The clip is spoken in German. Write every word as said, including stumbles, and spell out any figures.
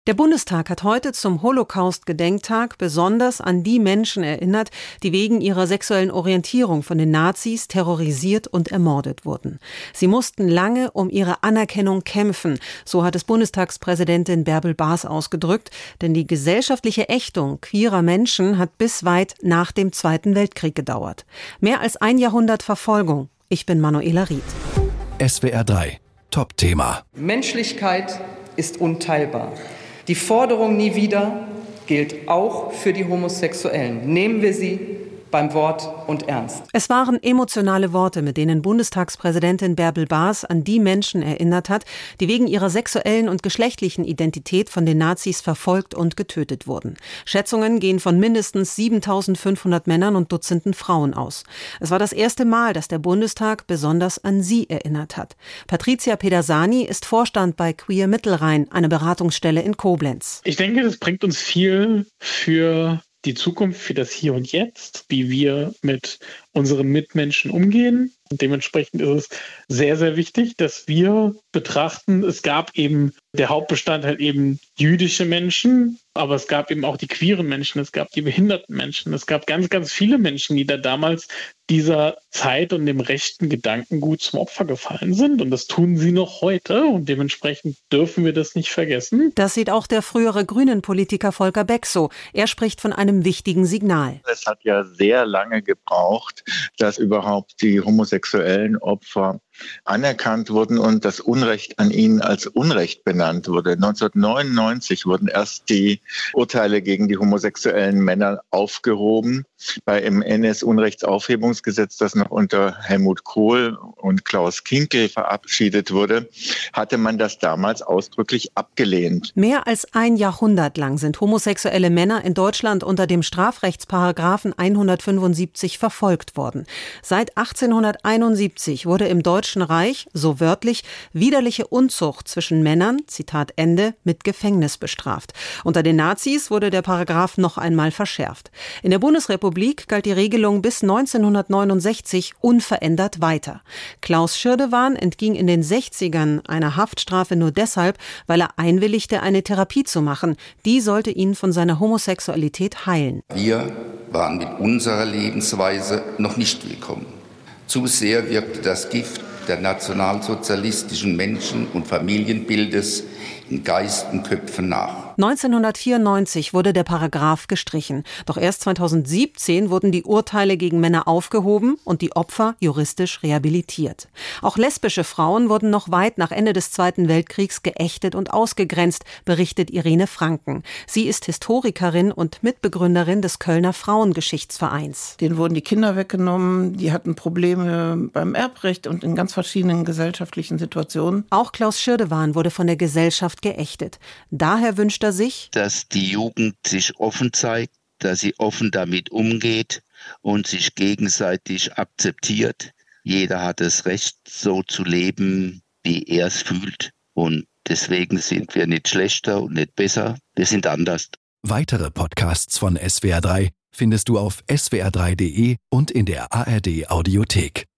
Der Bundestag hat heute zum Holocaust-Gedenktag besonders an die Menschen erinnert, die wegen ihrer sexuellen Orientierung von den Nazis terrorisiert und ermordet wurden. Sie mussten lange um ihre Anerkennung kämpfen, so hat es Bundestagspräsidentin Bärbel Baas ausgedrückt, denn die gesellschaftliche Ächtung queerer Menschen hat bis weit nach dem Zweiten Weltkrieg gedauert. Mehr als ein Jahrhundert Verfolgung. Ich bin Manuela Ried. S W R drei Top-Thema. Menschlichkeit ist unteilbar. Die Forderung nie wieder gilt auch für die Homosexuellen. Nehmen wir sie beim Wort und ernst. Es waren emotionale Worte, mit denen Bundestagspräsidentin Bärbel Baas an die Menschen erinnert hat, die wegen ihrer sexuellen und geschlechtlichen Identität von den Nazis verfolgt und getötet wurden. Schätzungen gehen von mindestens siebentausendfünfhundert Männern und Dutzenden Frauen aus. Es war das erste Mal, dass der Bundestag besonders an sie erinnert hat. Patricia Pedersani ist Vorstand bei Queer Mittelrhein, eine Beratungsstelle in Koblenz. Ich denke, das bringt uns viel für die Zukunft, für das Hier und Jetzt, wie wir mit unseren Mitmenschen umgehen. Und dementsprechend ist es sehr, sehr wichtig, dass wir betrachten, es gab eben, der Hauptbestandteil eben jüdische Menschen, aber es gab eben auch die queeren Menschen, es gab die behinderten Menschen, es gab ganz, ganz viele Menschen, die da damals dieser Zeit und dem rechten Gedankengut zum Opfer gefallen sind. Und das tun sie noch heute und dementsprechend dürfen wir das nicht vergessen. Das sieht auch der frühere Grünen-Politiker Volker Beck so. Er spricht von einem wichtigen Signal. Es hat ja sehr lange gebraucht, dass überhaupt die homosexuellen Opfer anerkannt wurden und das Unrecht an ihnen als Unrecht benannt wurde. neunzehnhundertneunundneunzig wurden erst die Urteile gegen die homosexuellen Männer aufgehoben. Bei dem N S-Unrechtsaufhebungsgesetz, das noch unter Helmut Kohl und Klaus Kinkel verabschiedet wurde, hatte man das damals ausdrücklich abgelehnt. Mehr als ein Jahrhundert lang sind homosexuelle Männer in Deutschland unter dem Strafrechtsparagraphen hundertfünfundsiebzig verfolgt worden. Seit achtzehnhunderteinundsiebzig wurde im Deutschen Reich, so wörtlich, widerliche Unzucht zwischen Männern, Zitat Ende, mit Gefängnis bestraft. Unter den Nazis wurde der Paragraph noch einmal verschärft. In der Bundesrepublik galt die Regelung bis neunzehnhundertneunundsechzig unverändert weiter. Klaus Schirdewan entging in den sechzigern einer Haftstrafe nur deshalb, weil er einwilligte, eine Therapie zu machen. Die sollte ihn von seiner Homosexualität heilen. Wir waren mit unserer Lebensweise noch nicht willkommen. Zu sehr wirkte das Gift der nationalsozialistischen Menschen- und Familienbildes in Geist und Köpfen nach. neunzehnhundertvierundneunzig wurde der Paragraph gestrichen. Doch erst zweitausendsiebzehn wurden die Urteile gegen Männer aufgehoben und die Opfer juristisch rehabilitiert. Auch lesbische Frauen wurden noch weit nach Ende des Zweiten Weltkriegs geächtet und ausgegrenzt, berichtet Irene Franken. Sie ist Historikerin und Mitbegründerin des Kölner Frauengeschichtsvereins. Denen wurden die Kinder weggenommen, die hatten Probleme beim Erbrecht und in ganz verschiedenen gesellschaftlichen Situationen. Auch Klaus Schirdewan wurde von der Gesellschaft geächtet. Daher wünscht er sich, dass die Jugend sich offen zeigt, dass sie offen damit umgeht und sich gegenseitig akzeptiert. Jeder hat das Recht, so zu leben, wie er es fühlt. Und deswegen sind wir nicht schlechter und nicht besser. Wir sind anders. Weitere Podcasts von S W R drei findest du auf s w r drei punkt de und in der A R D Audiothek.